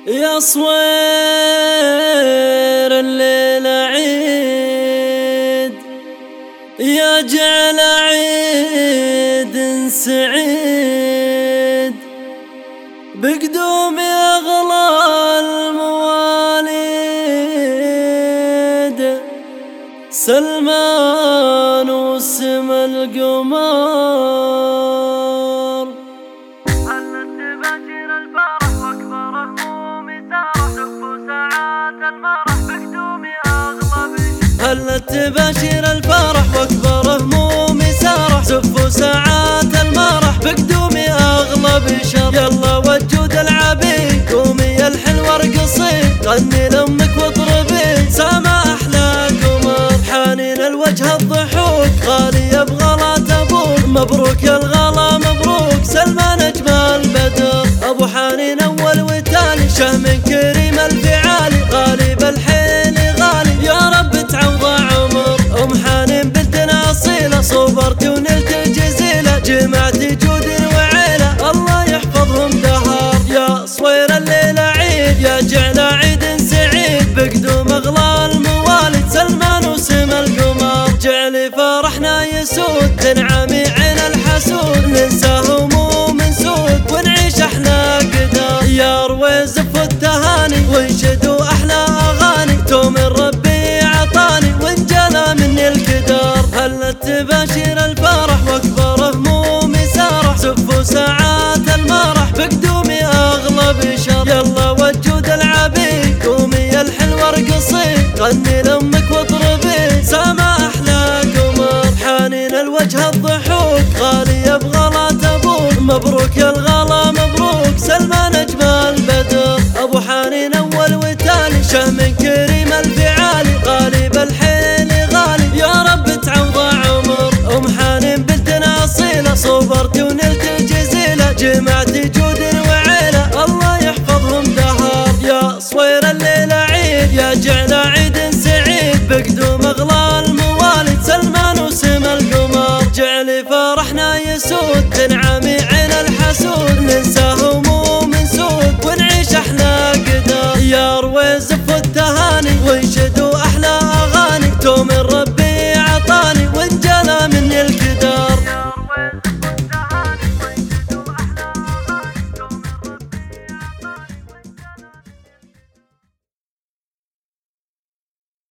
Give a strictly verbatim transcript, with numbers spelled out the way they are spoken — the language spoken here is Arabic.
يا صوير الليلة عيد، يا جعل عيد سعيد بقدوم أغلى المواليد، سلمان وسما القمر. هلت تباشر الفرح واكبر همومي سارح، دفوا ساعات المرح بقدومي اغلى بشر. هلت تباشر الفرح واكبر همومي سارح، زفوا ساعات المرح بقدومي اغلى بشر. يلا وجود العبيد قومي يا الحلوة ارقصي، غني لامك واطربي سما احلى قمر. حانين الوجه الضحوك غالي يبغى لا تبوك، مبروك يا الغلا مبروك سلمان اجمل بدر. ابو حانين اول وتالي شهم كريم الفعالي، غالي بالحين غالي يا رب تعوض عمر. ام حانين بنتنا اصيله صبرتي ونلت الجزيله، جمعتي جود وعيله الله يحفظهم دهر. يا صوير الليله عيد، يا جعل عيد سعيد بقدوم اغلى الموالد، سلمان وسما القمر. جعلي فرحنا يسود تنعمي عين الحسود، ننسى هموم سود ونعيش احلى قدر. يا رويز التهاني وانشدوا احلى اغاني، توم ربي عطاني وانجلى مني القدر. هلت تباشر الفرح واكبر همومي سارح، زفوا ساعات المرح بقدومي اغلى بشر. يلا وجود العبيد قومي يا الحلوة ارقصي، غني لامك واطربي سما احلى قمر. حانين الوجه الضحوك غالي يبغى لا تبوك، مبروك يا الغلا مبروك سلمان اجمل بدر. ابو حانين اول وتالي شهم كريم الفعالي، غالي بالحين غالي يا رب تعوض عمر. ام حانين بنتنا اصيله صبرتي ونلت الجزيله، جمعتي جود وعيله الله يحفظهم دهر. يا صوير الليله عيد، يا جعل عيد سعيد بقدوم اغلى الموالد، سلمان وسما القمر. جعلي فرحنا يسود تنعمي